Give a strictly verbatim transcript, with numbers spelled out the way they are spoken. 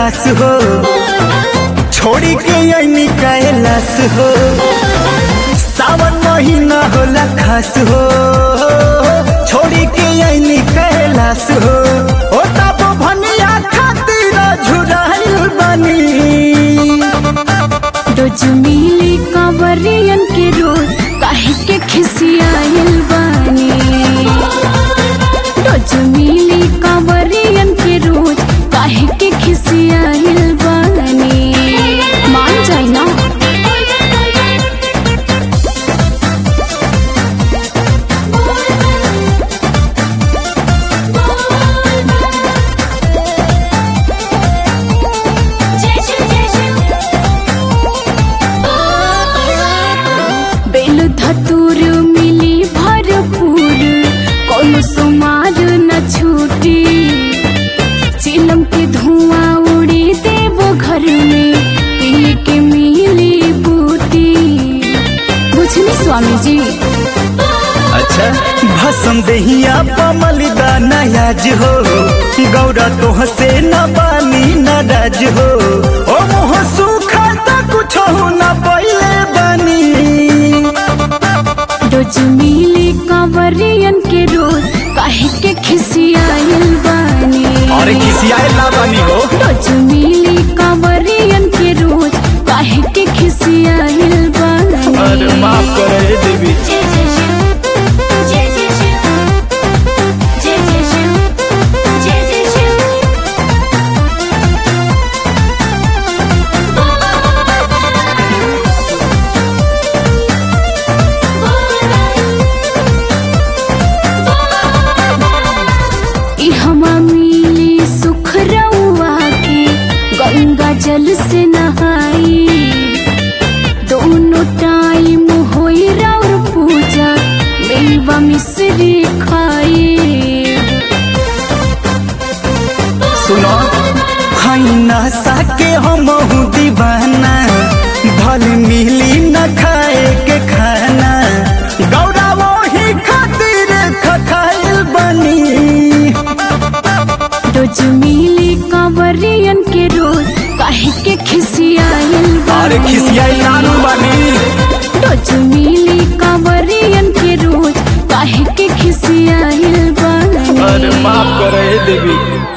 खास हो, छोड़ी के यही कैलाश हो। सावन महीना होला खास हो, छोड़ी के यही कैलाश हो। ओ तब भनिया खातिर झुराइल बनी। रोज मिली कंवरियन के रोज काहे के खिसियाइल बानी। रोज मिली कंवरियन के रोज काहे के खिसियाइल बानी। मान जाए ना। बेल धतूर मिली भरपूर, कोनो सुमार न छूटी। चिलम के धुआं उड़ी देवो घर में, पिए के मिली बूटी। बुझनी स्वामी जी। अच्छा भसम देहिया पमलिदा नयाज हो, गौरा तोह से न बानी नाराज हो। ओ मुँह सूखा त कुछ न पहिले बनी। रोज मिली कंवरियन के रोज काहे के खिसियाइल बानी। अरे खिसियाइल ना बानी हो। रोज मिली कंवरियन के रोज काहे के खिसियाइल बानी। अरे माफ करे देवी। गंगा जल से नहाई, दोनों टाइम होई राउर पूजा, मेवा मिश्री खाई। सुनो हाई नशा के हम दीवाना, भल मिली न खाए के खाना। गौरा वही खातिर खखाइल बनी। रोज मिली कंवरियन के रोज काहे के खिसियाइल बानी। अरे खिसियाइल नानू बानी। रोज मिली कंवरियन के रोज काहे के खिसियाइल बानी। अरे माफ करे देवी।